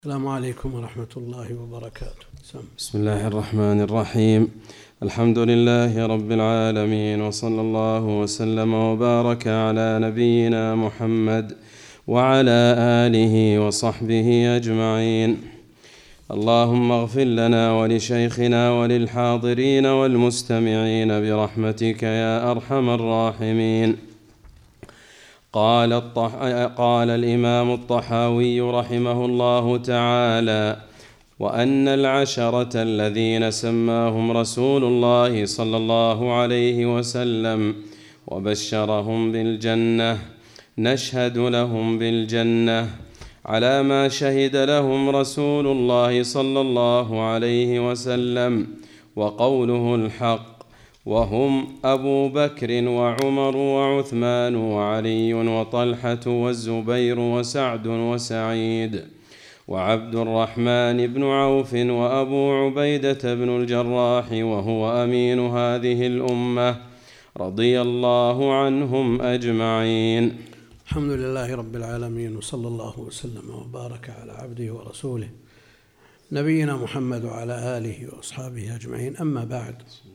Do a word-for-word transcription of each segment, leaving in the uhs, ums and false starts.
السلام عليكم ورحمة الله وبركاته. بسم الله الرحمن الرحيم. الحمد لله رب العالمين، وصلى الله وسلم وبارك على نبينا محمد وعلى آله وصحبه أجمعين. اللهم اغفر لنا ولشيخنا وللحاضرين والمستمعين برحمتك يا أرحم الراحمين. قال, الطح... قال الإمام الطحاوي رحمه الله تعالى: وأن العشرة الذين سماهم رسول الله صلى الله عليه وسلم وبشرهم بالجنة نشهد لهم بالجنة على ما شهد لهم رسول الله صلى الله عليه وسلم، وقوله الحق، وهم أبو بكر وعمر وعثمان وعلي وطلحة والزبير وسعد وسعيد وعبد الرحمن بن عوف وأبو عبيدة بن الجراح وهو أمين هذه الأمة، رضي الله عنهم أجمعين. الحمد لله رب العالمين، وصلى الله وسلم وبارك على عبده ورسوله نبينا محمد وعلى آله وأصحابه أجمعين. أما بعد،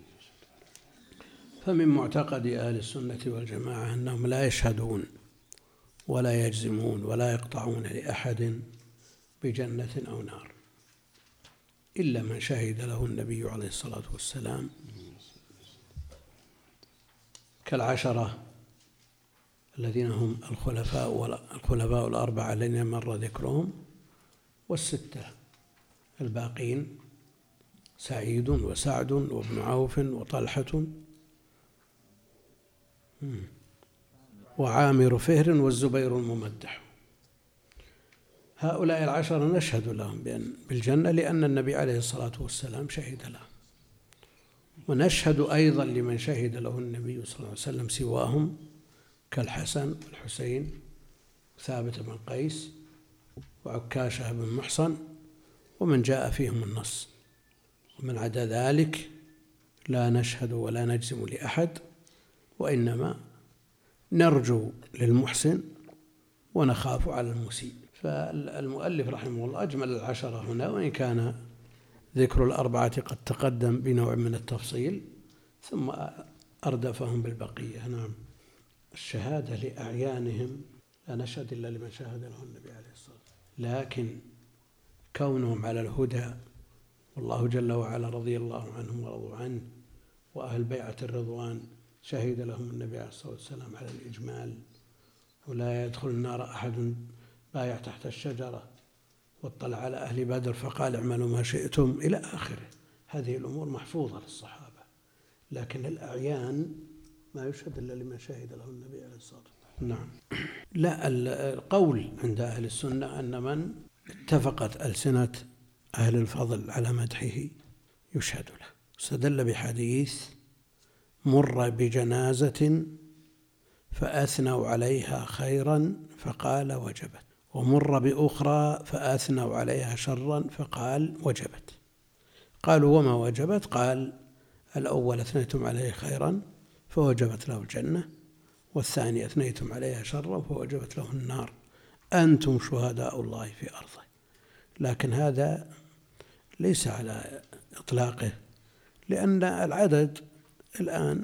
فمن معتقد أهل السنة والجماعة أنهم لا يشهدون ولا يجزمون ولا يقطعون لأحد بجنة أو نار إلا من شهد له النبي عليه الصلاة والسلام، كالعشرة الذين هم الخلفاء الخلفاء الأربعة الذين مر ذكرهم، والستة الباقين سعيد وسعد وابن عوف وطلحة وعامر فهر والزبير الممدح. هؤلاء العشرة نشهد لهم بالجنة لأن النبي عليه الصلاة والسلام شهد له، ونشهد أيضا لمن شهد له النبي صلى الله عليه وسلم سواهم، كالحسن والحسين ثابت بن قيس وعكاشة بن محصن ومن جاء فيهم النص. ومن عدا ذلك لا نشهد ولا نجزم لأحد، وإنما نرجو للمحسن ونخاف على المسيء. فالمؤلف رحمه الله أجمل العشرة هنا، وإن كان ذكر الأربعة قد تقدم بنوع من التفصيل ثم أردفهم بالبقية. نعم، الشهادة لأعيانهم لا نشهد إلا لمن شهد له النبي عليه الصلاة والسلام، لكن كونهم على الهدى والله جل وعلا رضي الله عنهم ورضوا عنه، وأهل بيعة الرضوان شهد لهم النبي عليه الصلاة والسلام على الإجمال، ولا يدخل النار أحد بايع تحت الشجرة واطلع على أهل بدر فقال اعملوا ما شئتم إلى آخره. هذه الأمور محفوظة للصحابة، لكن الأعيان ما يشهد إلا لمن شهد له النبي عليه الصلاة والسلام. نعم. لا، القول عند أهل السنة أن من اتفقت ألسنة أهل الفضل على مدحه يشهد له. استدل بحديث: مر بجنازة فأثنوا عليها خيرا فقال وجبت، ومر بأخرى فأثنوا عليها شرا فقال وجبت. قالوا: وما وجبت؟ قال: الأول أثنيتم عليه خيرا فوجبت له الجنة، والثاني أثنيتم عليها شرا فوجبت له النار، أنتم شهداء الله في أرضه. لكن هذا ليس على إطلاقه، لأن العدد الآن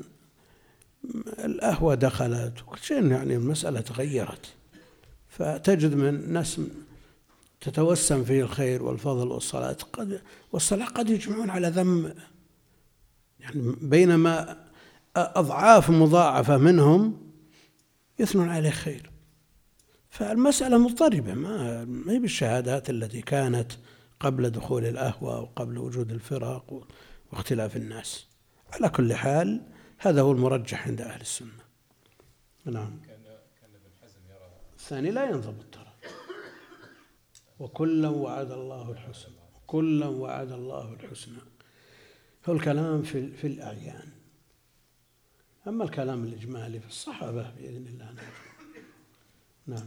الأهوى دخلت وكل شيء، يعني المسألة تغيرت، فتجد من ناس تتوسم فيه الخير والفضل والصلاة قد والصلاة قد يجمعون على ذم، يعني بينما أضعاف مضاعفة منهم يثنون عليه خير. فالمسألة مضطربة، ما هي بالشهادات التي كانت قبل دخول الأهوى وقبل وجود الفرق واختلاف الناس. على كل حال هذا هو المرجح عند أهل السنة. نعم. الثاني لا ينضبط ترى، وكلا وعد الله الحسنى، كلا وعد الله الحسنى. هو الكلام في في الأعيان، أما الكلام الإجمالي في الصحابة بإذن الله. نعم.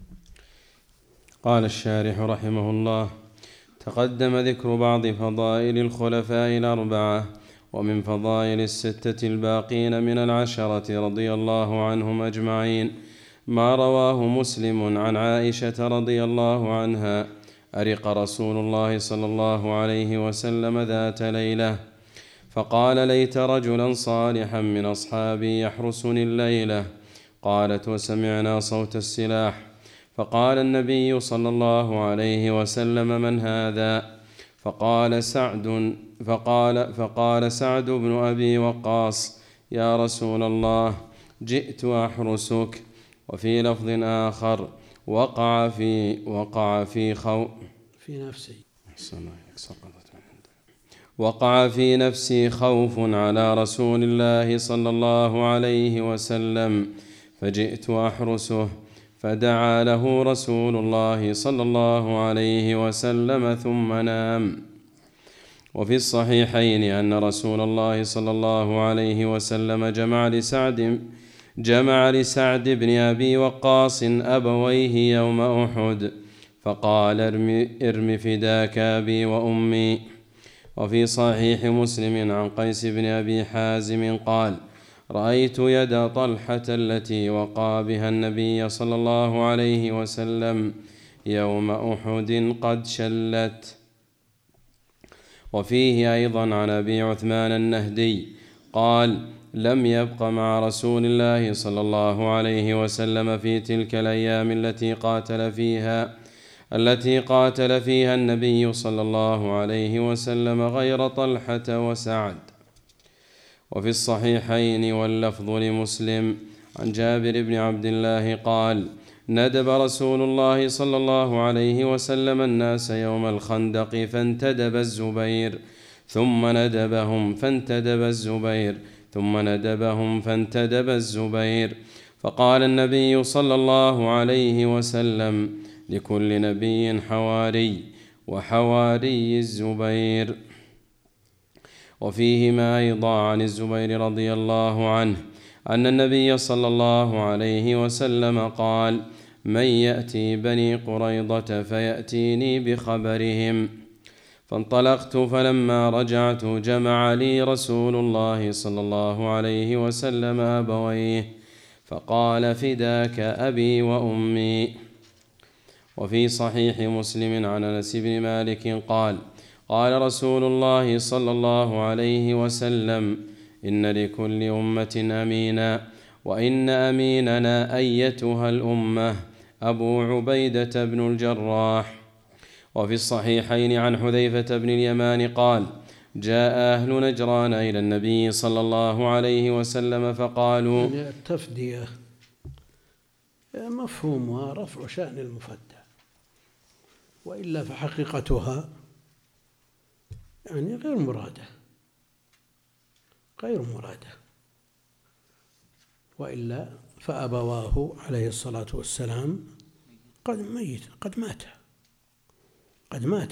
قال الشارح رحمه الله: تقدم ذكر بعض فضائل الخلفاء الأربعة، ومن فضائل الستة الباقين من العشرة رضي الله عنهم أجمعين ما رواه مسلم عن عائشة رضي الله عنها أرق رسول الله صلى الله عليه وسلم ذات ليلة فقال ليت رجلا صالحا من أصحابي يحرسني الليلة. قالت وسمعنا صوت السلاح. فقال النبي صلى الله عليه وسلم من هذا؟ فقال سعد فقال, فقال سعد بن أبي وقاص يا رسول الله جئت أحرسك. وفي لفظ آخر وقع في وقع في خو في نفسي وقع في نفسي خوف على رسول الله صلى الله عليه وسلم فجئت أحرسه فدعا له رسول الله صلى الله عليه وسلم ثم نام. وفي الصحيحين أن رسول الله صلى الله عليه وسلم جمع لسعد جمع لسعد بن أبي وقاص أبويه يوم أحد فقال ارم, ارم فداك أبي وأمي. وفي صحيح مسلم عن قيس بن أبي حازم قال رأيت يد طلحة التي وقع بها النبي صلى الله عليه وسلم يوم أحد قد شلت. وفيه أيضا عن أبي عثمان النهدي قال لم يبق مع رسول الله صلى الله عليه وسلم في تلك الأيام التي قاتل فيها التي قاتل فيها النبي صلى الله عليه وسلم غير طلحة وسعد. وفي الصحيحين واللفظ لمسلم عن جابر بن عبد الله قال ندب رسول الله صلى الله عليه وسلم الناس يوم الخندق فانتدب الزبير ثم ندبهم فانتدب الزبير ثم ندبهم فانتدب الزبير. فقال النبي صلى الله عليه وسلم لكل نبي حواري وحواري الزبير. وفيهما أيضا عن الزبير رضي الله عنه أن النبي صلى الله عليه وسلم قال من يأتي بني قريظة فيأتيني بخبرهم. فانطلقت فلما رجعت جمع لي رسول الله صلى الله عليه وسلم أبويه فقال فداك أبي وأمي. وفي صحيح مسلم عن أنس بن مالك قال قال رسول الله صلى الله عليه وسلم إن لكل أمة أمينا وإن أميننا أيتها الأمة أبو عبيدة بن الجراح. وفي الصحيحين عن حذيفة بن اليمان قال جاء أهل نجران إلى النبي صلى الله عليه وسلم فقالوا يعني التفدية مفهومها رفع شأن المفدى وإلا فحقيقتها يعني غير مرادة غير مرادة وإلا فأبواه عليه الصلاة والسلام قد ميت قد مات قد مات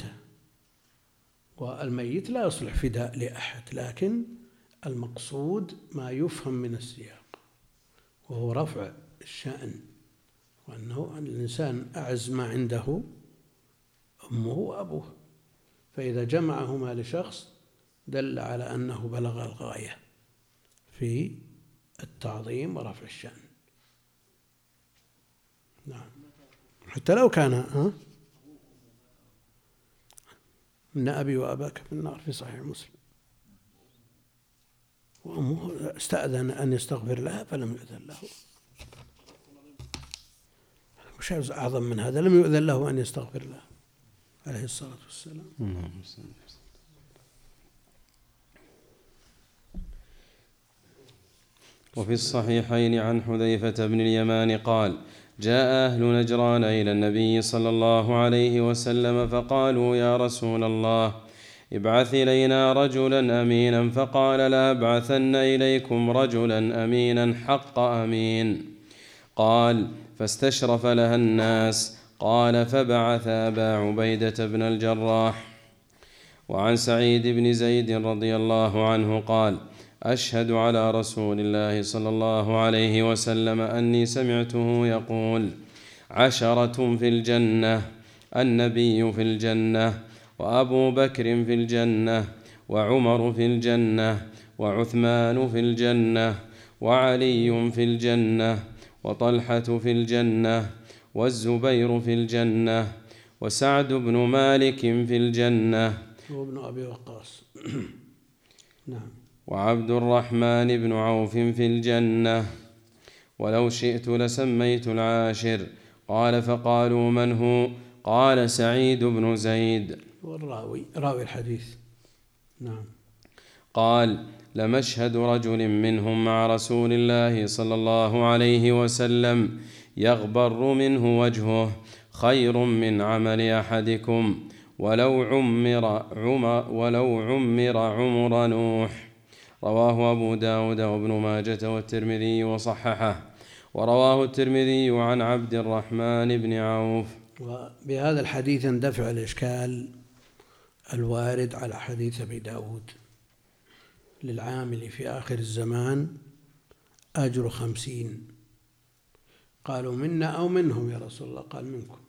والميت لا يصلح فداء لأحد لكن المقصود ما يفهم من السياق وهو رفع الشأن وأنه الإنسان أعز ما عنده أمه وأبوه فإذا جمعهما لشخص دل على أنه بلغ الغاية في التعظيم ورفع الشأن. نعم حتى لو كان ها إن أبي وأباك في النار في صحيح مسلم وأمه استأذن أن يستغفر لها فلم يؤذن له. وش أعظم من هذا؟ لم يؤذن له أن يستغفر لها عليه الصلاة والسلام. وفي الصحيحين عن حذيفة بن اليمان قال جاء أهل نجران إلى النبي صلى الله عليه وسلم فقالوا يا رسول الله ابعث إلينا رجلا أمينا فقال لا أبعثن إليكم رجلا أمينا حق أمين. قال فاستشرف لها الناس قال فبعث أبا عبيدة بن الجراح. وعن سعيد بن زيد رضي الله عنه قال أشهد على رسول الله صلى الله عليه وسلم أني سمعته يقول عشرة في الجنة النبي في الجنة وأبو بكر في الجنة وعمر في الجنة وعثمان في الجنة وعلي في الجنة وطلحة في الجنة والزبير في الجنة وسعد بن مالك في الجنة وابن أبي وقاص نعم. وعبد الرحمن بن عوف في الجنة. ولو شئت لسميت العاشر. قال فقالوا من هو؟ قال سعيد بن زيد والراوي راوي الحديث. نعم. قال لمشهد رجل منهم مع رسول الله صلى الله عليه وسلم يغبر منه وجهه خير من عمل أحدكم ولو عمر, عمر, ولو عمر عمر نوح. رواه أبو داود وابن ماجة والترمذي وصححه. ورواه الترمذي عن عبد الرحمن بن عوف. وبهذا الحديث اندفع الإشكال الوارد على حديث أبي داود للعامل في آخر الزمان أجر خمسين. قالوا منا أو منهم يا رسول الله؟ قال منكم.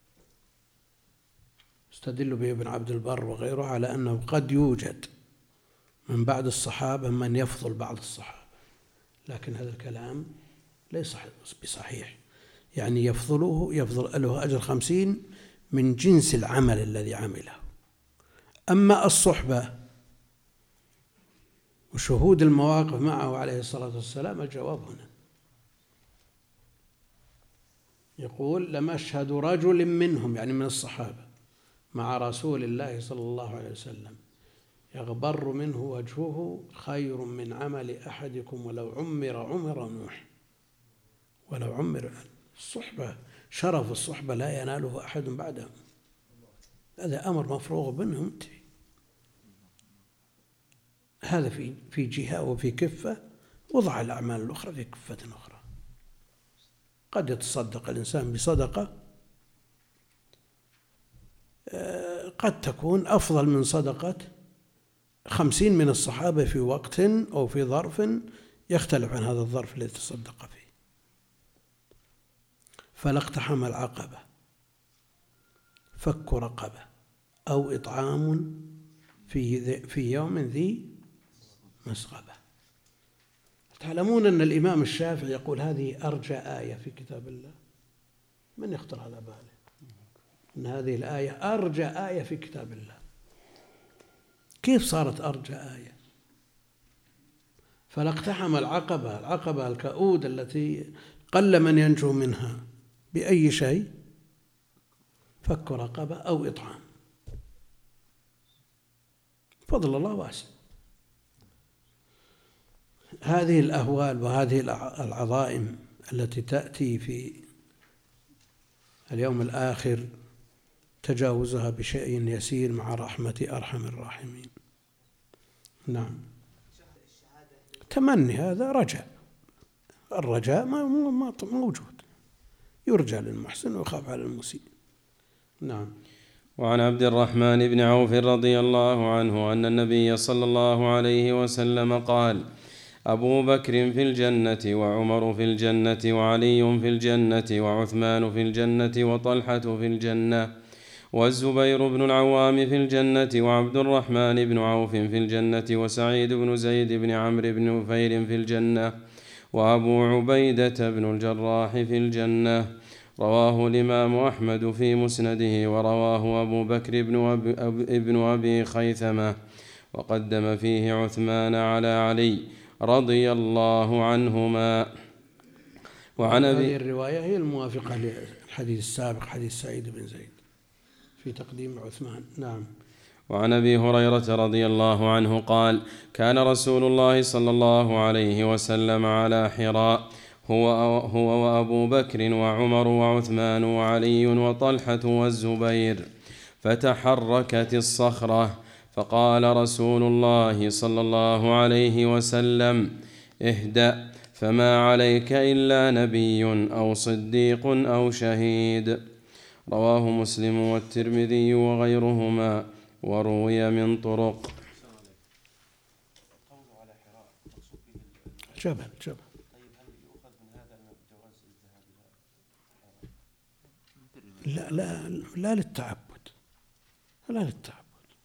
استدل به ابن عبد البر وغيره على أنه قد يوجد من بعد الصحابة من يفضل بعض الصحابة، لكن هذا الكلام ليس بصحيح. يعني يفضله يفضل له أجر خمسين من جنس العمل الذي عمله. أما الصحبة وشهود المواقف معه عليه الصلاة والسلام، الجواب هنا يقول لمشهد رجل منهم، يعني من الصحابة، مع رسول الله صلى الله عليه وسلم يغبر منه وجهه خير من عمل أحدكم ولو عمر عمر نوح. ولو عمر، الصحبة شرف الصحبة لا يناله أحد بعدهم، هذا أمر مفروغ منه منتهي. هذا في في جهة وفي كفة، وضع الأعمال الأخرى في كفة أخرى. قد يتصدق الإنسان بصدقة قد تكون أفضل من صدقة خمسين من الصحابة في وقت أو في ظرف يختلف عن هذا الظرف الذي تصدق فيه. فلا اقتحم العقبة فك رقبة أو إطعام في في يوم ذي مسغبة. تعلمون أن الإمام الشافعي يقول هذه أرجى آية في كتاب الله. من يخطر على باله أن هذه الآية أرجى آية في كتاب الله؟ كيف صارت أرجى آية؟ فلا اقتحم العقبة، العقبة الكؤود التي قل من ينجو منها بأي شيء، فك رقبة أو إطعام. فضل الله واسع. هذه الأهوال وهذه العظائم التي تأتي في اليوم الآخر تجاوزها بشيء يسير مع رحمة أرحم الراحمين. نعم. تمني هذا رجاء، الرجاء موجود، يرجى للمحسن ويخاف على المسيء. نعم. وعن عبد الرحمن بن عوف رضي الله عنه أن النبي صلى الله عليه وسلم قال أبو بكر في الجنة وعمر في الجنة وعلي في الجنة وعثمان في الجنة وطلحة في الجنة والزبير بن العوام في الجنة وعبد الرحمن بن عوف في الجنة وسعيد بن زيد بن عمرو بن نفير في الجنة وأبو عبيدة بن الجراح في الجنة. رواه الإمام أحمد في مسنده، ورواه أبو بكر بن أبي, ابن أبي خيثمة، وقدم فيه عثمان على علي رضي الله عنهما. وعن هذه الرواية هي الموافقة للحديث السابق، حديث سعيد بن زيد في تقديم عثمان. نعم. وعن أبي هريرة رضي الله عنه قال كان رسول الله صلى الله عليه وسلم على حراء هو, هو وأبو بكر وعمر وعثمان وعلي وطلحة والزبير، فتحركت الصخرة فقال رسول الله صلى الله عليه وسلم اهدأ، فما عليك إلا نبي أو صديق أو شهيد. رواه مسلم والترمذي وغيرهما، وروي من طرق. جبل جبل لا لا لا للتعبد، لا للتعبد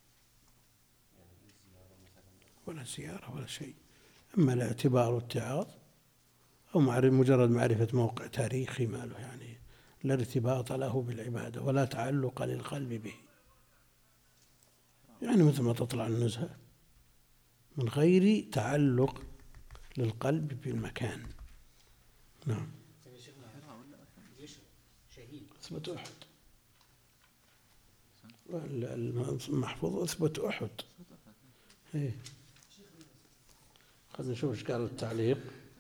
ولا زيارة ولا شيء، أما الاعتبار والاتعاظ أو مجرد معرفة موقع تاريخي ما له يعني لا ارتباط له بالعبادة ولا تعلق للقلب به، يعني مثل ما تطلع النزهة من غير تعلق للقلب بالمكان. نعم. أثبت أحد، المحفوظ أثبت أحد. إيه. خلنا نشوف إيش قال التعليق.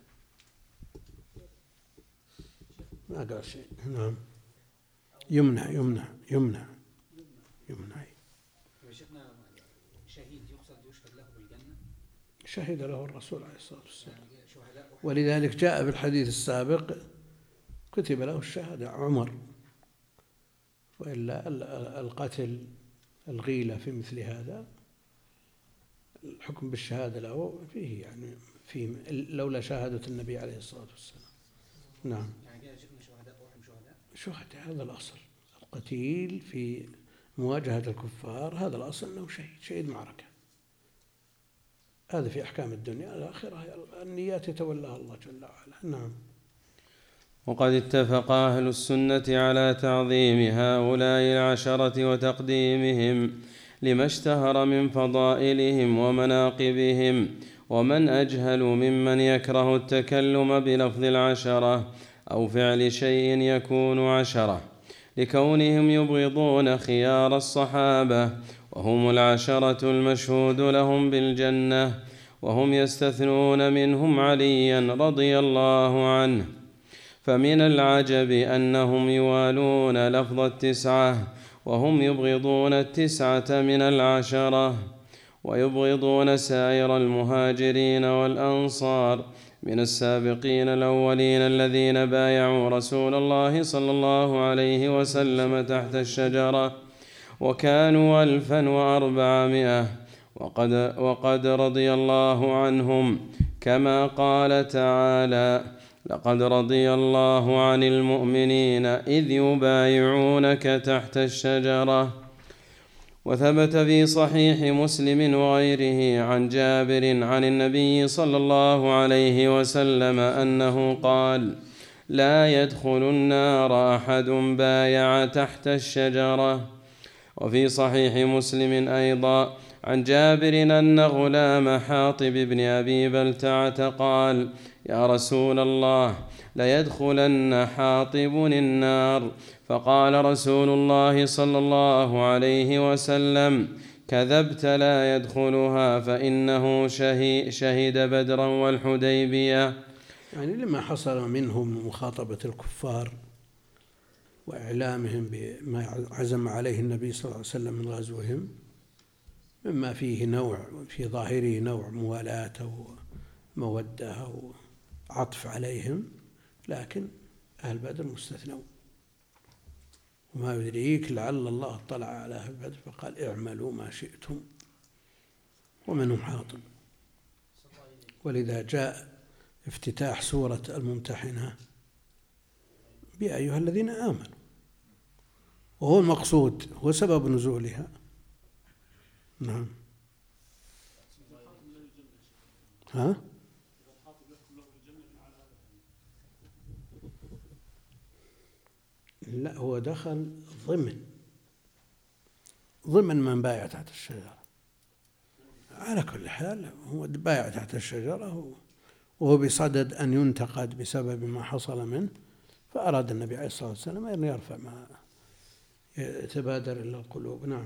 ما قال شيء. نعم. يمنع يمنع يمنع يمنع. شيخنا شهيد يقصد يشهد له بالجنة؟ شهد له الرسول عليه الصلاة والسلام، ولذلك جاء في الحديث السابق كتب له الشهادة عمر، وإلا القتل الغيلة في مثل هذا الحكم بالشهادة له فيه، يعني فيه لولا شهادة النبي عليه الصلاة والسلام. نعم. يعني كده شيخنا شهداء وهم شهداء؟ شهداء هذا الأصل، القتيل في مواجهة الكفار هذا الأصل أنه شهيد، شهيد معركة. هذا في أحكام الدنيا، الآخرة النيات يتولاها الله جل وعلا. نعم. وقد اتفق أهل السنة على تعظيم هؤلاء العشرة وتقديمهم لما اشتهر من فضائلهم ومناقبهم، ومن أجهل ممن يكره التكلم بلفظ العشرة أو فعل شيء يكون عشرة، لكونهم يبغضون خيار الصحابة وهم العشرة المشهود لهم بالجنة، وهم يستثنون منهم عليا رضي الله عنه. فمن العجب أنهم يوالون لفظ التسعة وهم يبغضون التسعة من العشرة، ويبغضون سائر المهاجرين والأنصار من السابقين الأولين الذين بايعوا رسول الله صلى الله عليه وسلم تحت الشجرة، وكانوا ألفا وأربعمائة، وقد, وقد رضي الله عنهم، كما قال تعالى: لقد رضي الله عن المؤمنين إذ يبايعونك تحت الشجرة. وثبت في صحيح مسلم وغيره عن جابر عن النبي صلى الله عليه وسلم أنه قال: لا يدخل النار أحد بايع تحت الشجرة. وفي صحيح مسلم أيضا عن جابر أن غلام حاطب بن أبي بلتعة قال: يا رسول الله، ليدخلن حاطب النار. فقال رسول الله صلى الله عليه وسلم: كذبت، لا يدخلها، فإنه شهد بدرا والحديبية. يعني لما حصل منهم مخاطبة الكفار وإعلامهم بما عزم عليه النبي صلى الله عليه وسلم من غزوهم، مما فيه نوع في ظاهره نوع موالاة أو مودة أو عطف عليهم، لكن أهل بدر مستثنون. وما يدريك لعل الله اطلع على أهل بدر فقال: اعملوا ما شئتم، ومنهم حاطب. ولذا جاء افتتاح سورة الممتحنة بيا أيها الذين آمنوا، وهو المقصود، هو سبب نزولها. نعم. ها؟ لا، هو دخل ضمن ضمن من بايع تحت الشجرة. على كل حال هو بايع تحت الشجرة وهو بصدد أن ينتقد بسبب ما حصل منه، فأراد النبي عليه الصلاة والسلام أن يرفع ما يتبادر إلى القلوب. نعم.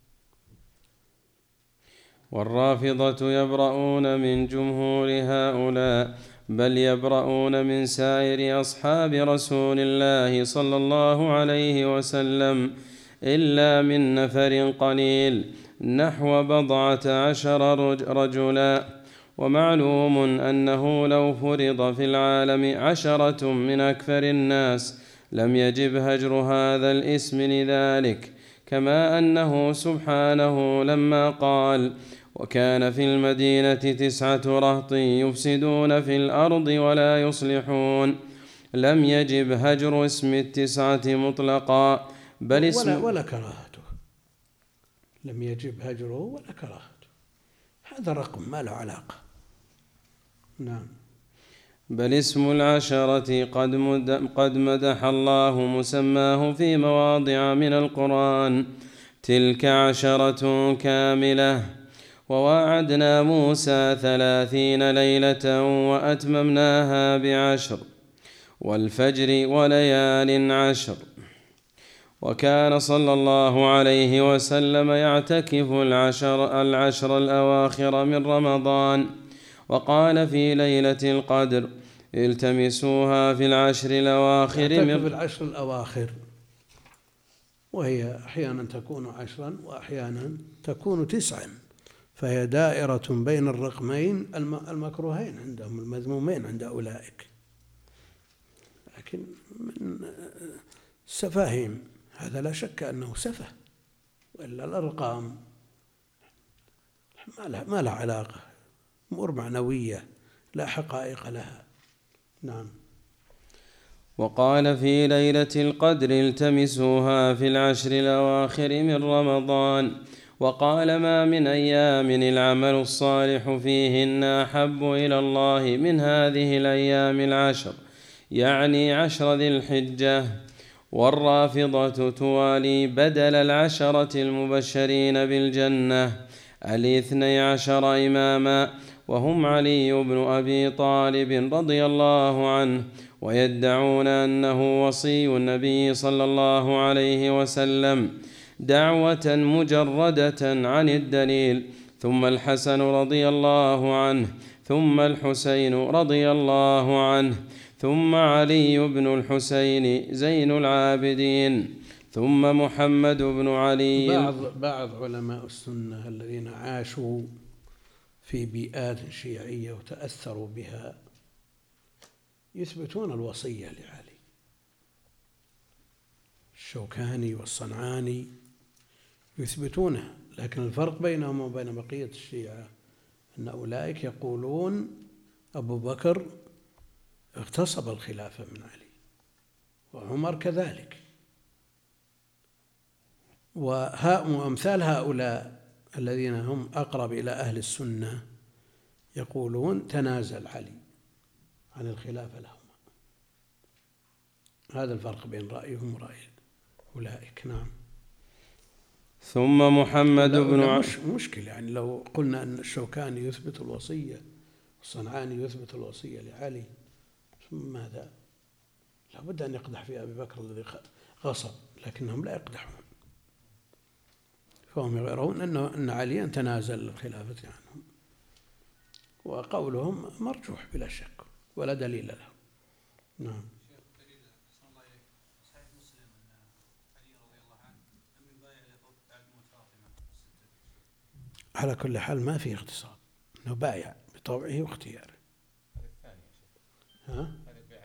والرافضة يبرؤون من جمهور هؤلاء، بل يبرؤون من سائر أصحاب رسول الله صلى الله عليه وسلم، إلا من نفر قليل نحو بضعة عشر رجلا. ومعلوم أنه لو فرض في العالم عشرة من أكثر الناس لم يجب هجر هذا الاسم لذلك، كما أنه سبحانه لما قال: وكان في المدينة تسعة رهط يفسدون في الأرض ولا يصلحون، لم يجب هجر اسم التسعة مطلقا، بل اسم ولا, ولا كراهته، لم يجب هجره ولا كراهته، هذا رقم ما له علاقة. نعم. بل اسم العشرة قد, قد مدح الله مسماه في مواضع من القرآن، تلك عشرة كاملة. وواعدنا موسى ثلاثين ليلة وأتممناها بعشر، والفجر وليال عشر. وكان صلى الله عليه وسلم يعتكف العشر, العشر الأواخر من رمضان، وقال في ليلة القدر التمسوها في العشر الأواخر من في العشر الأواخر، وهي أحيانا تكون عشرا وأحيانا تكون تسعا، فهي دائرة بين الرقمين المكروهين عندهم المذمومين عند أولئك. لكن من السفاهيم هذا لا شك أنه سفه، وإلا الأرقام ما لها علاقة، أمور معنوية لا حقائق لها. نعم. وقال في ليلة القدر التمسوها في العشر الأواخر من رمضان، وقال ما من أيام العمل الصالح فيهن أحب إلى الله من هذه الأيام العشر، يعني عشر ذي الحجة. والرافضة توالي بدل العشرة المبشرين بالجنة الاثني عشر إماما، وهم علي بن أبي طالب رضي الله عنه، ويدعون أنه وصي النبي صلى الله عليه وسلم دعوة مجردة عن الدليل، ثم الحسن رضي الله عنه، ثم الحسين رضي الله عنه، ثم علي بن الحسين زين العابدين، ثم محمد بن علي. بعض بعض علماء السنة الذين عاشوا في بيئات شيعية وتأثروا بها يثبتون الوصية لعلي، الشوكاني والصنعاني يثبتونها، لكن الفرق بينهم وبين بقية الشيعة أن أولئك يقولون أبو بكر اغتصب الخلافة من علي، وعمر كذلك، وأمثال هؤلاء الذين هم أقرب إلى أهل السنة يقولون تنازل علي عن الخلافة لهما. هذا الفرق بين رأيهم ورأي أولئك. نعم. ثم محمد بن مش مشكل يعني لو قلنا أن الشوكاني يثبت الوصية والصنعاني يثبت الوصية لعلي، ثم ماذا؟ لابد أن يقدح في أبي بكر الذي غصب، لكنهم لا يقدحون، فهم يرون أنه أن عليا تنازل الخلافة عنهم، وقولهم مرجوح بلا شك ولا دليل له. نعم. على كل حال ما في اغتصاب، انه بايع بطوعه واختياره. ها؟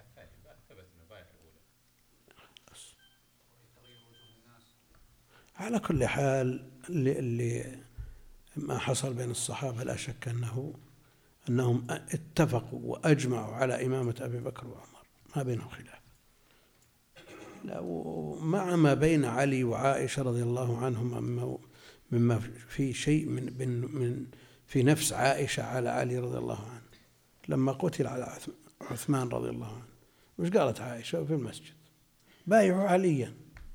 على كل حال اللي, اللي ما حصل بين الصحابة لا شك أنه أنهم اتفقوا وأجمعوا على إمامة أبي بكر وعمر، ما بينهم خلاف. لا، ومع ما بين علي وعائشة رضي الله عنهم مما في شيء من من في نفس عائشة على علي رضي الله عنه، لما قتل على عثمان رضي الله عنه وش قالت عائشة في المسجد؟ بايعوا عليا،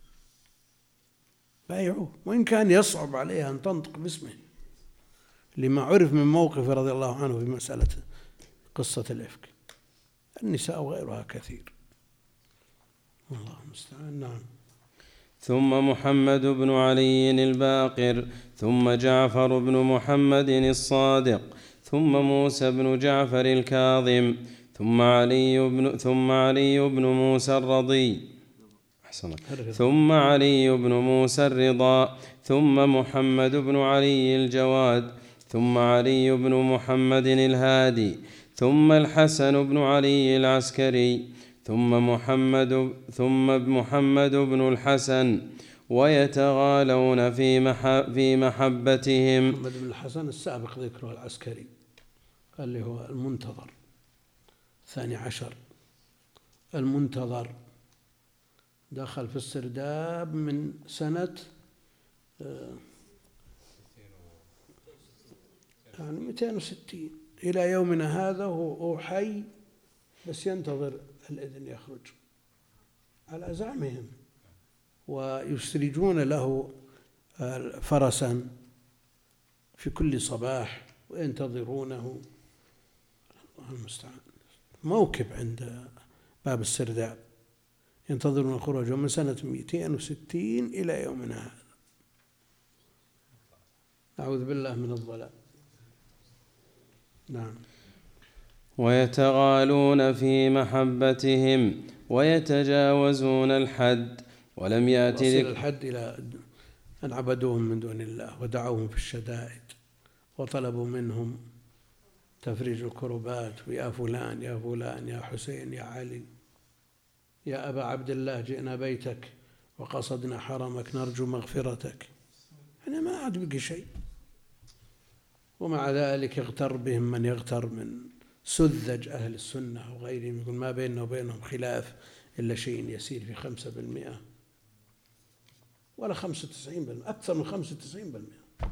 بايعوه، وإن كان يصعب عليها أن تنطق باسمه لما عرف من موقف رضي الله عنه في مسألة قصة الإفك. النساء وغيرها كثير، والله المستعان. نعم. ثم محمد بن علي الباقر، ثم جعفر بن محمد الصادق، ثم موسى بن جعفر الكاظم، ثم علي بن ثم علي بن موسى الرضي ثم علي بن موسى الرضا، ثم محمد بن علي الجواد، ثم علي بن محمد الهادي، ثم الحسن بن علي العسكري، ثم محمد ثم محمد بن الحسن، ويتغالون في محب في محبتهم. محمد بن الحسن السابق ذكره العسكري اللي هو المنتظر الثاني عشر، المنتظر دخل في السرداب من سنة يعني مئتين وستين إلى يومنا هذا، وهو حي بس ينتظر الإذن يخرج على زعمهم، ويسرجون له فرسا في كل صباح وينتظرونه. الله المستعان. موكب عند باب السرداب ينتظرون خروجه من سنة مئتين وستين إلى يومنا هذا. أعوذ بالله من الضلال. نعم. ويتغالون في محبتهم ويتجاوزون الحد، ولم يأتي وصل الحد إلى أن عبدوهم من دون الله ودعوهم في الشدائد وطلبوا منهم تفريج الكربات، ويا فلان يا فلان يا حسين يا علي يا أبا عبد الله جئنا بيتك وقصدنا حرمك نرجو مغفرتك. يعني ما عاد بقي شيء. ومع ذلك يغتر بهم من يغتر من سذج أهل السنة وغيرهم، يقول ما بيننا وبينهم خلاف إلا شيء يسير في خمسة بالمئة ولا خمسة وتسعين بالمئة، أكثر من خمسة وتسعين بالمئة.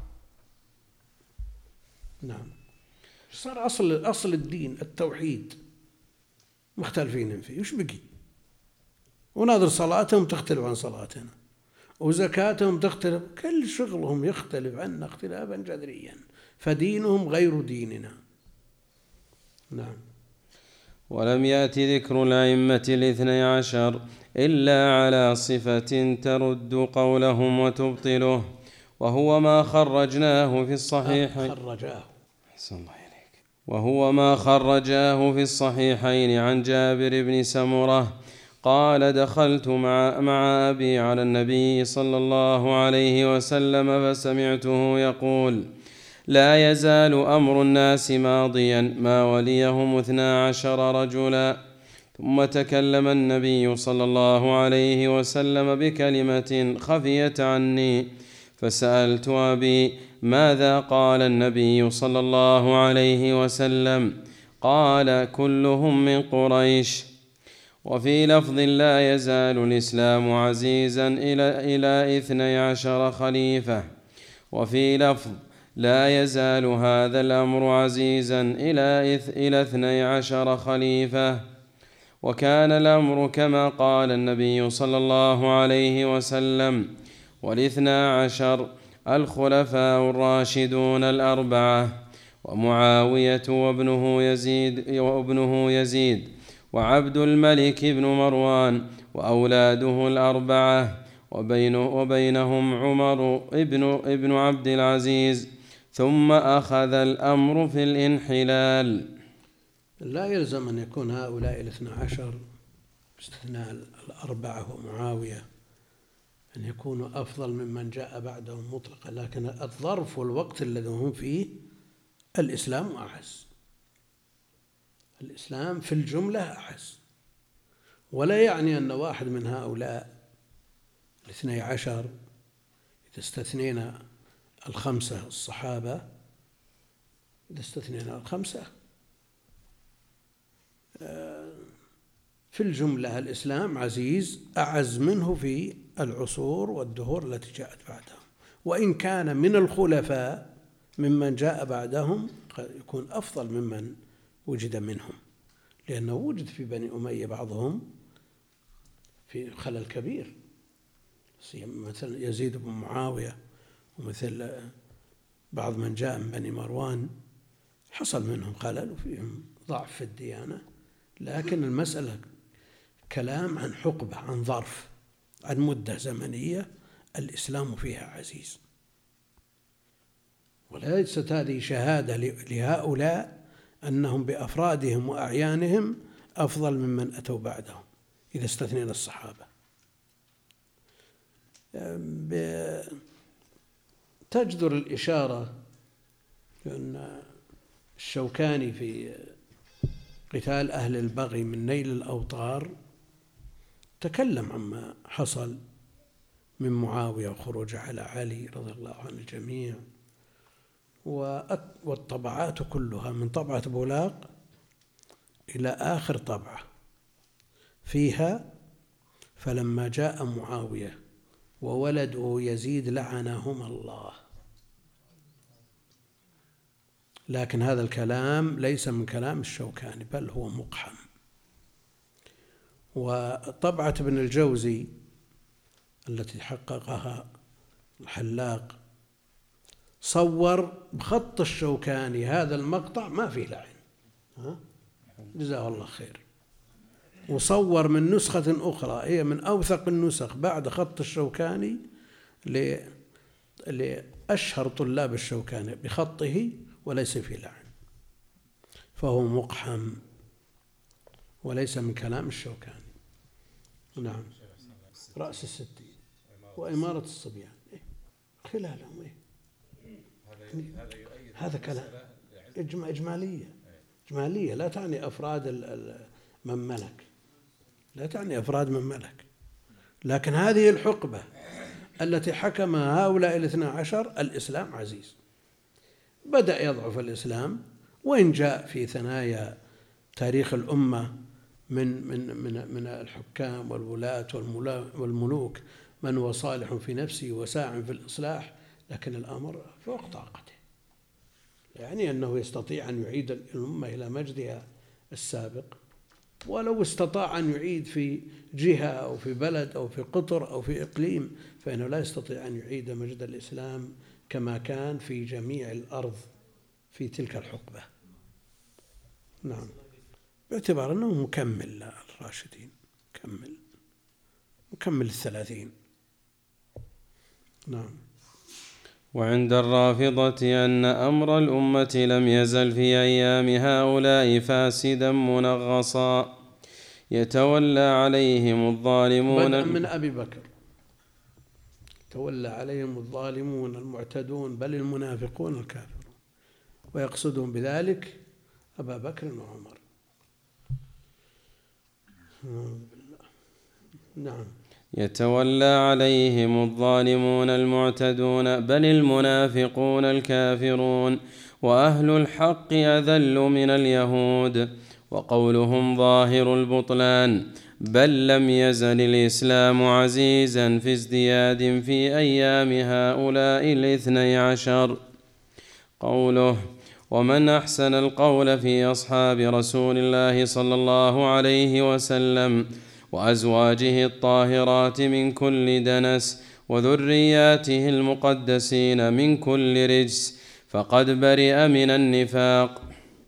نعم. صار أصل أصل الدين التوحيد مختلفين فيه، وش بقي؟ وناظر صلاتهم تختلف عن صلاتنا، وزكاتهم تختلف، كل شغلهم يختلف عنا اختلافا جذريا، فدينهم غير ديننا. نعم. ولم يأتي ذكر الأئمة الاثني عشر إلا على صفة ترد قولهم وتبطله، وهو ما خرجناه في الصحيح خرجاه أحسن الله إليك وهو ما خرجاه في الصحيحين عن جابر بن سمرة قال دخلت مع, مع أبي على النبي صلى الله عليه وسلم فسمعته يقول لا يزال أمر الناس ماضيا ما وليهم اثنا عشر رجلا. ثم تكلم النبي صلى الله عليه وسلم بكلمة خفيت عني فسألت أبي ماذا قال النبي صلى الله عليه وسلم؟ قال كلهم من قريش. وفي لفظ لا يزال الإسلام عزيزا إلى, إلى اثني عشر خليفة. وفي لفظ لا يزال هذا الأمر عزيزا إلى إلى اثني عشر خليفة. وكان الأمر كما قال النبي صلى الله عليه وسلم والاثنا عشر الخلفاء الراشدون الأربعة ومعاوية وابنه يزيد وابنه يزيد وعبد الملك بن مروان وأولاده الأربعة وبينه وبينهم عمر ابن, ابن عبد العزيز. ثم أخذ الأمر في الانحلال. لا يلزم أن يكون هؤلاء الاثنى عشر باستثناء الأربعة ومعاوية أن يكونوا أفضل ممن جاء بعدهم مطلقا، لكن الظرف والوقت الذي هم فيه الإسلام أعز، الإسلام في الجملة أعز. ولا يعني أن واحد من هؤلاء الاثني عشر إذا استثنينا الخمسة الصحابة إذا استثنينا الخمسة في الجملة الإسلام عزيز أعز منه في العصور والدهور التي جاءت بعدهم، وإن كان من الخلفاء ممن جاء بعدهم قد يكون أفضل ممن وجد منهم، لأنه وجد في بني أمية بعضهم في خلل كبير، مثل يزيد بن معاوية ومثل بعض من جاء من بني مروان حصل منهم خلل وفيهم ضعف في الديانة. لكن المسألة كلام عن حقبة، عن ظرف، عن مدة زمنية الإسلام فيها عزيز. وليست هذه شهادة لهؤلاء أنهم بأفرادهم وأعيانهم أفضل ممن أتوا بعدهم إذا استثنينا الصحابة. تجدر الإشارة أن الشوكاني في قتال أهل البغي من نيل الأوطار تكلم عما حصل من معاوية وخروجه على علي رضي الله عن الجميع، والطبعات كلها من طبعة بولاق إلى آخر طبعة فيها فلما جاء معاوية وولده يزيد لعنهما الله. لكن هذا الكلام ليس من كلام الشوكاني بل هو مقحم وطبعة ابن الجوزي التي حققها الحلاق صور بخط الشوكاني هذا المقطع ما فيه لعن، ها؟ جزاه الله خير. وصور من نسخة أخرى هي من أوثق النسخ بعد خط الشوكاني لأشهر طلاب الشوكاني بخطه وليس فيه لعن، فهو مقحم وليس من كلام الشوكاني. نعم. رأس الستين وإمارة الصبيان خلالهم إيه؟ هذا كلام إجمالية إجمالية لا تعني أفراد من ملك، لا تعني أفراد من ملك، لكن هذه الحقبة التي حكمها هؤلاء الاثنى عشر الإسلام عزيز. بدأ يضعف الإسلام، وإن جاء في ثنايا تاريخ الأمة من من من من الحكام والولاة والملوك من هو صالح في نفسه وساع في الإصلاح، لكن الأمر فوق طاقته، يعني أنه يستطيع أن يعيد الأمة إلى مجدها السابق، ولو استطاع أن يعيد في جهة أو في بلد أو في قطر أو في إقليم فإنه لا يستطيع أن يعيد مجد الإسلام كما كان في جميع الأرض في تلك الحقبة. نعم، باعتبار أنه مكمل الراشدين، مكمل مكمل الثلاثين. نعم. وعند الرافضة أن أمر الأمة لم يزل في أيام هؤلاء فاسدا منغصا يتولى عليهم الظالمون بدءا من أبي بكر تولى عليهم الظالمون المعتدون بل المنافقون الكافرون، ويقصدون بذلك أبا بكر وعمر. نعم. يتولى عليهم الظالمون المعتدون بل المنافقون الكافرون، وأهل الحق أذل من اليهود، وقولهم ظاهر البطلان، بل لم يزل الإسلام عزيزا في ازدياد في أيام هؤلاء الاثني عشر. قوله: ومن أحسن القول في أصحاب رسول الله صلى الله عليه وسلم وأزواجه الطاهرات من كل دنس وذرياته المقدسين من كل رجس فقد برئ من النفاق.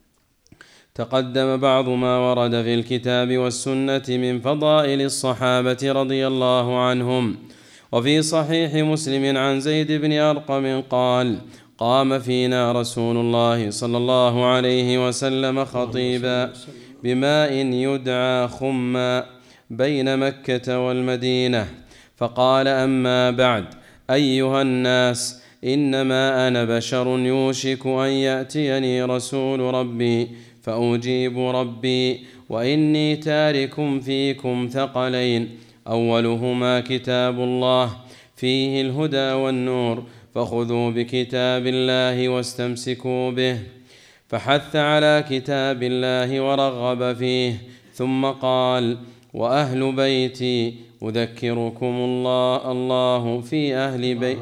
تقدم بعض ما ورد في الكتاب والسنة من فضائل الصحابة رضي الله عنهم. وفي صحيح مسلم عن زيد بن أرقم قال: قام فينا رسول الله صلى الله عليه وسلم خطيبا بماء يدعى خما بين مكة والمدينة، فقال: أما بعد، أيها الناس، إنما أنا بشر يوشك أن يأتيني رسول ربي فأجيب ربي، وإني تارك فيكم ثقلين، أولهما كتاب الله فيه الهدى والنور، فخذوا بكتاب الله واستمسكوا به. فحث على كتاب الله ورغب فيه، ثم قال: وأهل بيتي أذكركم الله الله في أهل بيت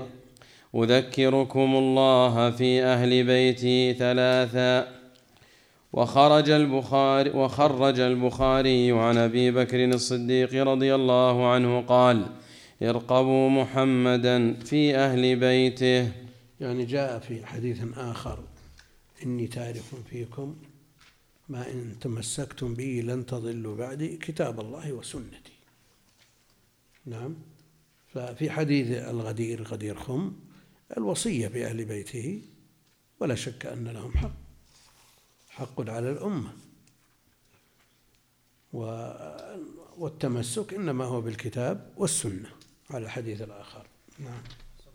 أذكركم الله في أهل بيتي ثلاثا. وخرج البخاري وخرج البخاري عن أبي بكر الصديق رضي الله عنه قال: ارقبوا محمدا في أهل بيته. يعني جاء في حديث آخر: إني تارك فيكم ما إن تمسكتم به لن تضلوا بعدي كتاب الله وسنتي. نعم. ففي حديث الغدير غدير خم الوصية بأهل بيته، ولا شك أن لهم حق حق على الأمة، والتمسك إنما هو بالكتاب والسنة على الحديث الآخر. نعم.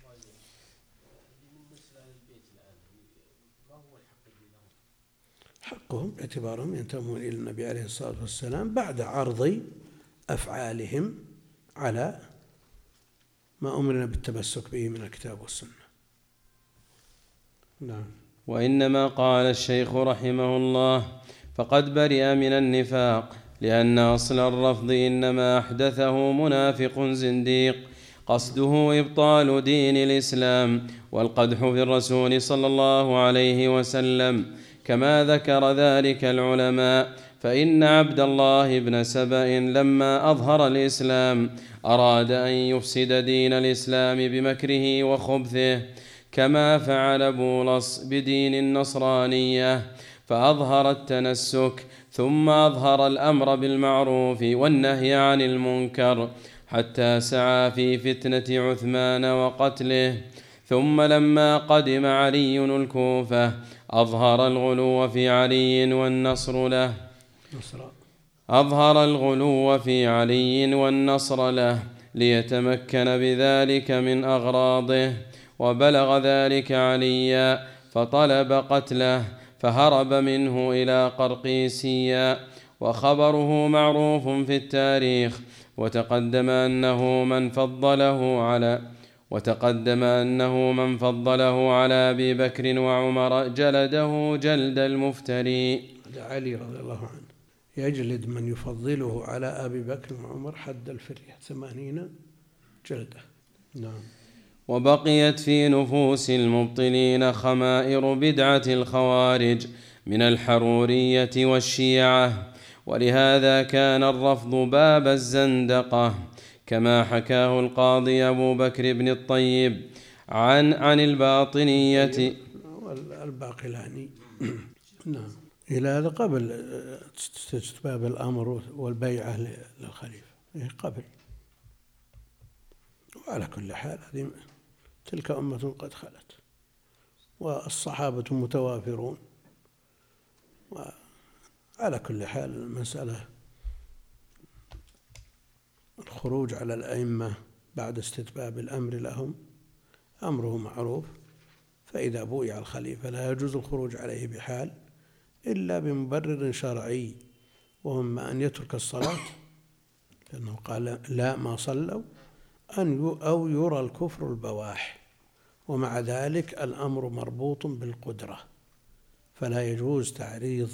حقهم باعتبارهم ينتمون إلى النبي عليه الصلاة والسلام بعد عرض أفعالهم على ما أمرنا بالتمسك به من الكتاب والسنة. نعم. وإنما قال الشيخ رحمه الله: فقد برئ من النفاق، لأن أصل الرفض إنما أحدثه منافق زنديق قصده إبطال دين الإسلام والقدح في الرسول صلى الله عليه وسلم، كما ذكر ذلك العلماء، فإن عبد الله بن سبأ لما أظهر الإسلام أراد أن يفسد دين الإسلام بمكره وخبثه، كما فعل بولس بدين النصرانية، فأظهر التنسك ثم أظهر الأمر بالمعروف والنهي عن المنكر، حتى سعى في فتنة عثمان وقتله. ثم لما قدم علي الكوفة أظهر الغلو في علي والنصر له أظهر الغلو في علي والنصر له ليتمكن بذلك من أغراضه، وبلغ ذلك عليا فطلب قتله فهرب منه إلى قرقيسيا، وخبره معروف في التاريخ. وتقدم أنه من فضله على وتقدم أنه من فضله على أبي بكر وعمر جلده جلد المفتري. علي رضي الله عنه يجلد من يفضله على أبي بكر وعمر حد الفرية ثمانين جلدة. نعم. وبقيت في نفوس المبطلين خمائر بدعة الخوارج من الحرورية والشيعة، ولهذا كان الرفض باب الزندقة، كما حكاه القاضي أبو بكر بن الطيب عن عن الباطنية والباقلاني. نعم. إلى هذا قبل استتباب الأمر والبيعة للخليفة، قبل. وعلى كل حال هذه تلك أمة قد خلت، والصحابة متوافرون، وعلى كل حال المسألة الخروج على الأئمة بعد استتباب الأمر لهم أمره معروف، فإذا بويع الخليفة لا يجوز الخروج عليه بحال إلا بمبرر شرعي، وهم أن يترك الصلاة لأنه قال لا ما صلوا أن أو يرى الكفر البواح، ومع ذلك الأمر مربوط بالقدرة، فلا يجوز تعريض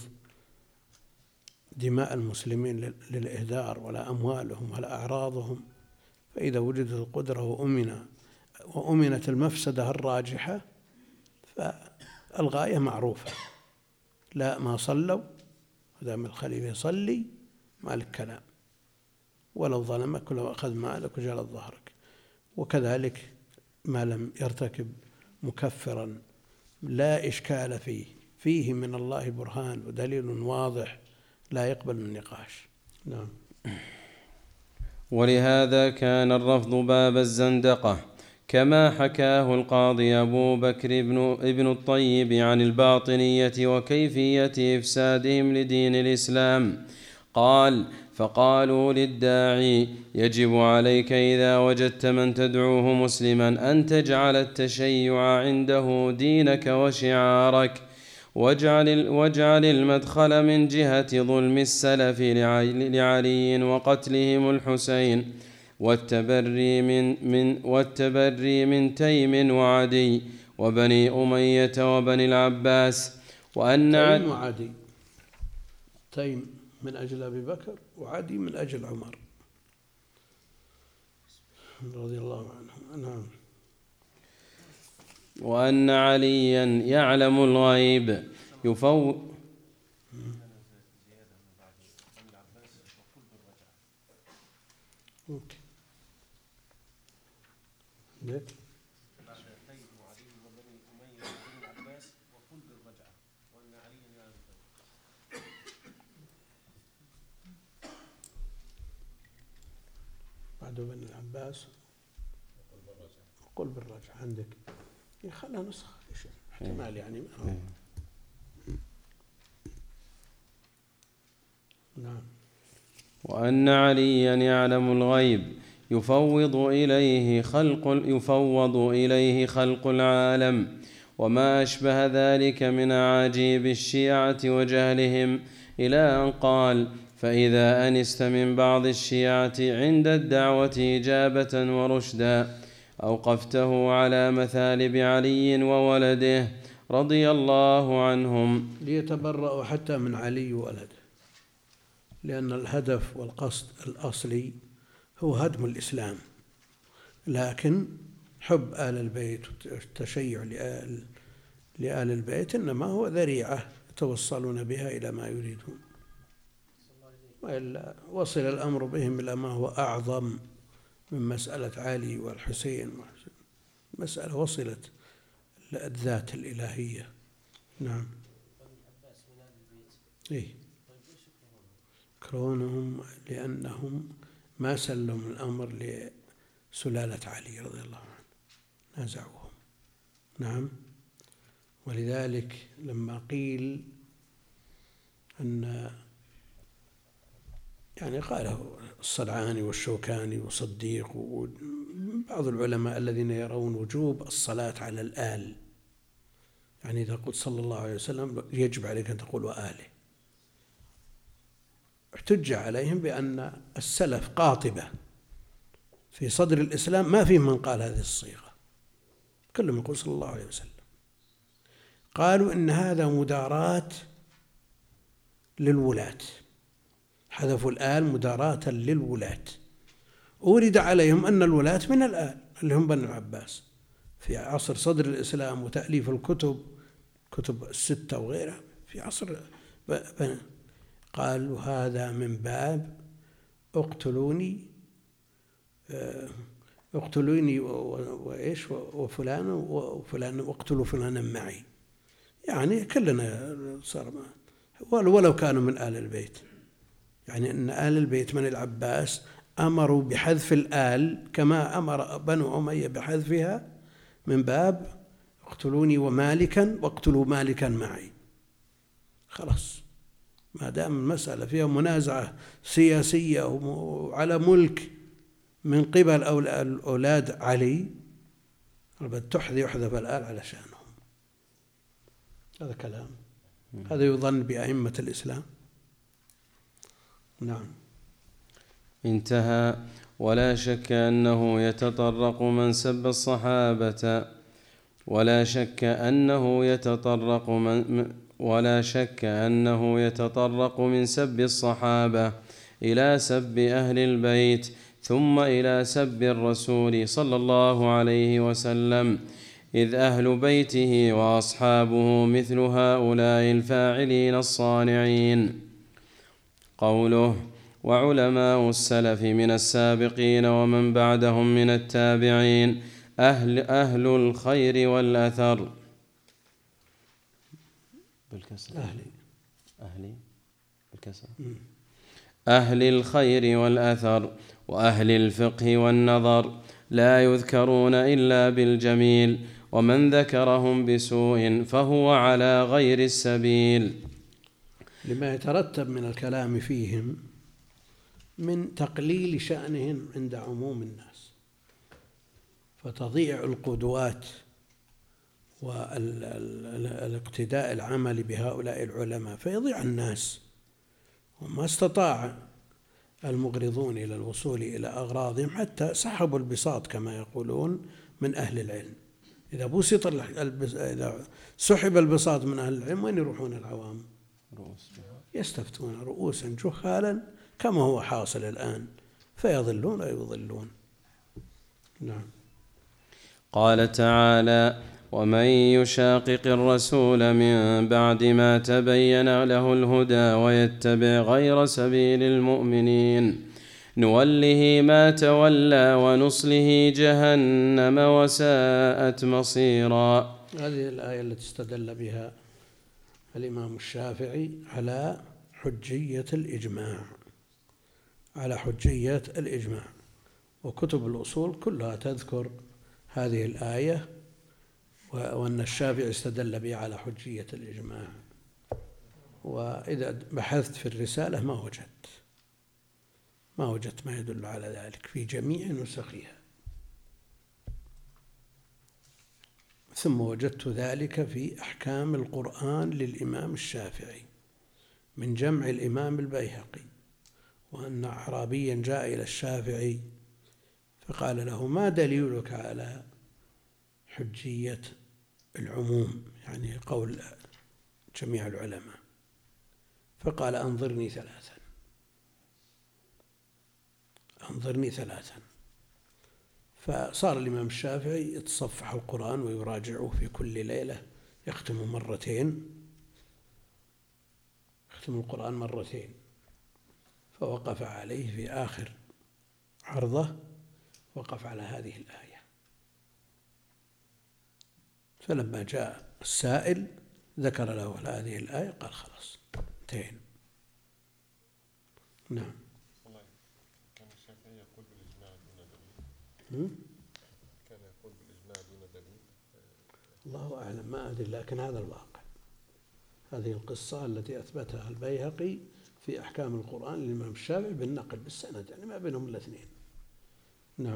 دماء المسلمين للإهدار ولا أموالهم ولا أعراضهم. فإذا وجدت القدرة وأمن وأمنت المفسدة الراجحة فالغاية معروفة، لا ما صلوا دام الخليفة يصلي ما لك كلام، ولو ظلمك ولو أخذ مالك وجلد ظهرك. وكذلك ما لم يرتكب مكفرا لا إشكال فيه فيه من الله برهان ودليل واضح لا يقبل النقاش. نعم. ولهذا كان الرفض باب الزندقة، كما حكاه القاضي أبو بكر ابن الطيب عن الباطنية وكيفية إفسادهم لدين الإسلام. قال: فقالوا للداعي: يجب عليك إذا وجدت من تدعوه مسلما أن تجعل التشيع عنده دينك وشعارك، واجعل, واجعل المدخل من جهة ظلم السلف لعلي وقتلهم الحسين، والتبري من, من, والتبري من تيم وعدي وبني أمية وبني العباس. وأن تيم وعدي، تيم من أجل أبي بكر وعدي من أجل عمر رضي الله عنه. نعم. وأن عليا يعلم الغيب يفوض بعد بني العباس وقل بالرجع عندك خلها نسخ احتمال يعني. نعم. وأن عليا يعلم الغيب يفوض إليه خلق يفوض إليه خلق العالم وما أشبه ذلك من عجيب الشيعة وجهلهم، إلى أن قال: فإذا أنست من بعض الشيعة عند الدعوة إجابة ورشدا أوقفته على مثالب علي وولده رضي الله عنهم، ليتبرأوا حتى من علي وولده، لأن الهدف والقصد الأصلي هو هدم الإسلام، لكن حب آل البيت والتشيع لآل, لآل البيت إنما هو ذريعة يتوصلون بها إلى ما يريدون، وإلا وصل الأمر بهم إلى ما هو أعظم من مسألة علي والحسين. مسألة وصلت الذات الإلهية. نعم. إيه؟ يكرهونهم لأنهم ما سلموا الأمر لسلالة علي رضي الله عنه، نازعوهم. نعم. ولذلك لما قيل أن يعني قاله الصنعاني والشوكاني وصديق وبعض العلماء الذين يرون وجوب الصلاة على الآل، يعني إذا قلت صلى الله عليه وسلم يجب عليك أن تقول وآله. احتج عليهم بأن السلف قاطبة في صدر الإسلام ما فيه من قال هذه الصيغة، كلهم يقول صلى الله عليه وسلم. قالوا إن هذا مداراة للولاة، حذفوا الآل مداراة للولاة. أورد عليهم أن الولاة من الآل اللي هم بنو العباس في عصر صدر الإسلام وتأليف الكتب، كتب الستة وغيرها في عصر بنو. قالوا هذا من باب اقتلوني اقتلوني وإيش وفلان وفلان واقتلوا فلانا معي، يعني كلنا صار ولو كانوا من آل البيت، يعني أن آل البيت من العباس أمروا بحذف الآل كما أمر بنو أمية بحذفها من باب اقتلوني ومالكا واقتلوا مالكا معي. خلاص، ما دام المسألة فيها منازعة سياسية وعلى ملك من قبل أولاد علي يحذف الآل على شأنهم. هذا كلام، هذا يظن بأئمة الإسلام. نعم. انتهى. ولا شك أنه يتطرق من سب الصحابة ولا شك أنه يتطرق من ولا شك أنه يتطرق من سب الصحابة إلى سب أهل البيت ثم إلى سب الرسول صلى الله عليه وسلم، إذ أهل بيته وأصحابه مثل هؤلاء الفاعلين الصانعين. قوله وعلماء السلف من السابقين ومن بعدهم من التابعين أهل, أهل الخير والأثر. بالكسر أهلي أهلي بالكسر أهل الخير والأثر وأهل الفقه والنظر لا يذكرون إلا بالجميل، ومن ذكرهم بسوء فهو على غير السبيل. لما يترتب من الكلام فيهم من تقليل شأنهم عند عموم الناس، فتضيع القدوات والاقتداء العمل بهؤلاء العلماء، فيضيع الناس. وما استطاع المغرضون إلى الوصول إلى أغراضهم حتى سحبوا البساط كما يقولون من أهل العلم. إذا بسط إذا سحب البساط من أهل العلم وين يروحون العوام؟ يستفتون رؤوسا جهالا كما هو حاصل الآن، فيضلون ويضلون. نعم. قال تعالى ومن يشاقق الرسول من بعد ما تبين له الهدى ويتبع غير سبيل المؤمنين نوله ما تولى ونصله جهنم وساءت مصيرا. هذه الآية التي استدل بها الإمام الشافعي على حجية الإجماع على حجية الإجماع وكتب الأصول كلها تذكر هذه الآية، وأن الشافعي استدل بها على حجية الإجماع. وإذا بحثت في الرسالة ما وجدت ما وجدت ما يدل على ذلك في جميع نسخها، ثم وجدت ذلك في أحكام القرآن للإمام الشافعي من جمع الإمام البيهقي، وأن أعرابيا جاء إلى الشافعي فقال له ما دليلك على حجية العموم، يعني قول جميع العلماء؟ فقال أنظرني ثلاثا أنظرني ثلاثا فصار الإمام الشافعي يتصفح القرآن ويراجعه في كل ليلة، يختم مرتين يختم القرآن مرتين، فوقف عليه في آخر عرضه، وقف على هذه الآية. فلما جاء السائل ذكر له هذه الآية قال خلاص انتهينا. نعم. كان الشافعي يقول بالإجماع دون دليل. كان يقول بالإجماع دون دليل. الله أعلم، ما أدري، لكن هذا الواقع. هذه القصة التي أثبتها البيهقي في أحكام القرآن للإمام الشافعي بالنقل بالسند، يعني ما بينهم الاثنين. نعم.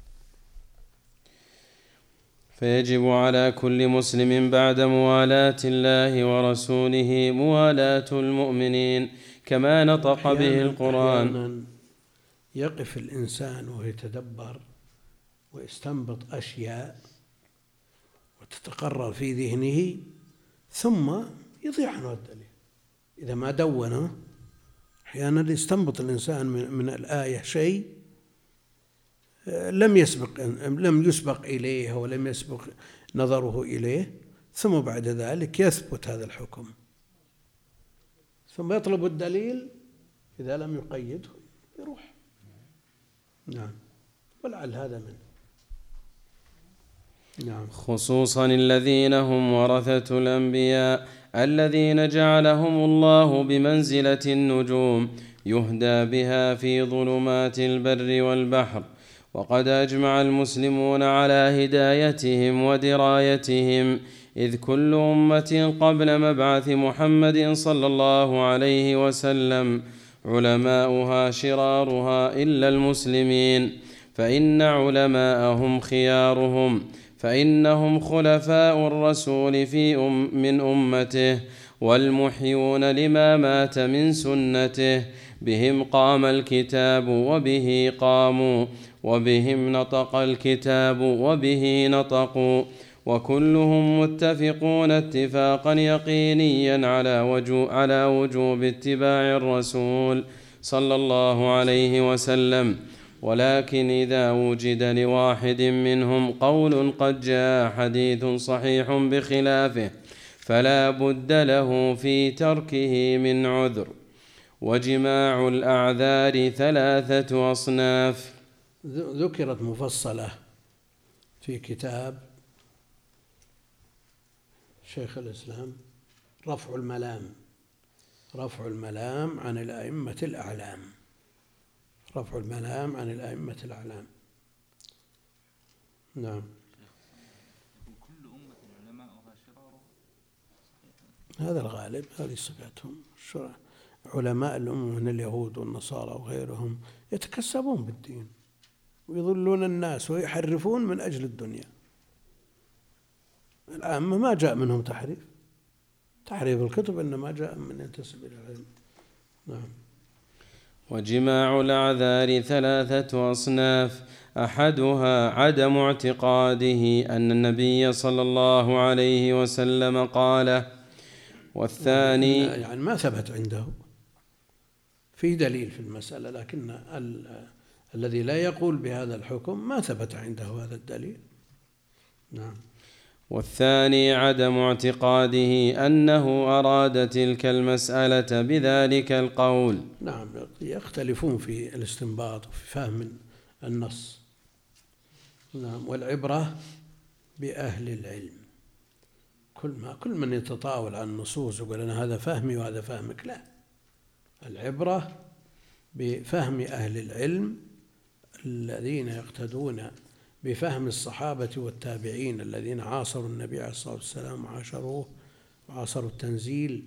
فيجب على كل مسلم بعد موالاة الله ورسوله موالاة المؤمنين كما نطق به القرآن. أحيانا يقف الإنسان ويتدبر ويستنبط أشياء وتتقرر في ذهنه ثم يضيع عنه الدليل إذا ما دونه. أحيانا يستنبط الإنسان من الآية شيء لم يسبق لم يسبق إليه ولم يسبق نظره إليه، ثم بعد ذلك يثبت هذا الحكم، ثم يطلب الدليل إذا لم يقيده يروح. نعم، ولعل هذا منه. نعم. خصوصا الذين هم ورثة الأنبياء الذين جعلهم الله بمنزلة النجوم يهدى بها في ظلمات البر والبحر. وقد أجمع المسلمون على هدايتهم ودرايتهم، إذ كل أمة قبل مبعث محمد صلى الله عليه وسلم علماؤها شرارها إلا المسلمين، فإن علماءهم خيارهم، فإنهم خلفاء الرسول في أم من أمته والمحيون لما مات من سنته. بهم قام الكتاب وبه قاموا، وبهم نطق الكتاب وبه نطقوا، وكلهم متفقون اتفاقا يقينيا على وجوب, على وجوب اتباع الرسول صلى الله عليه وسلم. ولكن إذا وجد لواحد منهم قول قد جاء حديث صحيح بخلافه فلا بد له في تركه من عذر. وجماع الأعذار ثلاثة أصناف. ذكرت مفصلة في كتاب شيخ الإسلام رفع الملام رفع الملام عن الأئمة الأعلام رفع الملام عن الأئمة الأعلام. نعم. كل أمة علماؤها شرار. هذا الغالب، هذه صفاتهم. علماء الأمة من اليهود والنصارى وغيرهم يتكسبون بالدين ويضلون الناس ويحرفون من أجل الدنيا. العامة ما جاء منهم تحريف تحريف الكتب، إنما جاء من ينتسب إلى العلم. نعم. وجماع الأعذار ثلاثة أصناف. أحدها عدم اعتقاده أن النبي صلى الله عليه وسلم قال. والثاني يعني ما ثبت عنده، في دليل في المسألة، لكن ال... الذي لا يقول بهذا الحكم ما ثبت عنده هذا الدليل. نعم. والثاني عدم اعتقاده أنه أراد تلك المسألة بذلك القول. نعم، يختلفون في الاستنباط وفي فهم النص. نعم. والعبرة بأهل العلم. كل ما كل من يتطاول عن النصوص يقول أنا هذا فهمي وهذا فهمك، لا، العبرة بفهم أهل العلم الذين يقتدون بفهم الصحابة والتابعين الذين عاصروا النبي عليه الصلاة والسلام وعاشروه وعاصروا التنزيل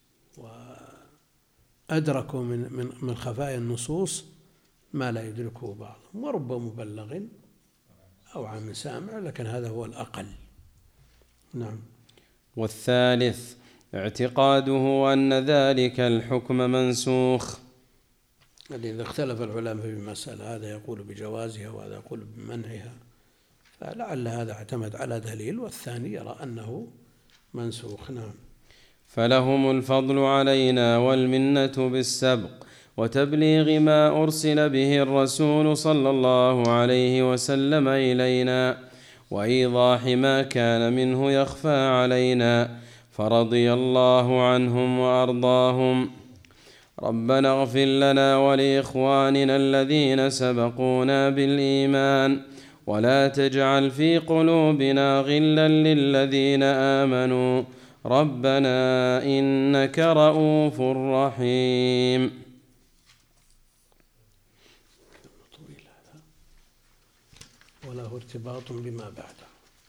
وأدركوا من من من خفايا النصوص ما لا يدركه بعضهم، ورب مبلغ أو عام سامع، لكن هذا هو الأقل. نعم. والثالث اعتقاده أن ذلك الحكم منسوخ. إذا اختلف العلماء في مسألة، هذا يقول بجوازها وهذا يقول بمنعها، فلعل هذا اعتمد على دليل والثاني يرى أنه منسوخ. نعم. فلهم الفضل علينا والمنة بالسبق وتبليغ ما أرسل به الرسول صلى الله عليه وسلم إلينا وإيضاح ما كان منه يخفى علينا، فرضي الله عنهم وأرضاهم. ربنا اغفر لنا ولإخواننا الذين سبقونا بالإيمان ولا تجعل في قلوبنا غلا للذين آمنوا ربنا إنك رؤوف رحيم. وله ارتباط بما بعده.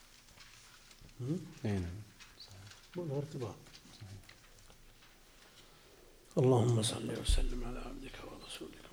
وله ارتباط. اللهم صل وسلم على عبدك ورسولك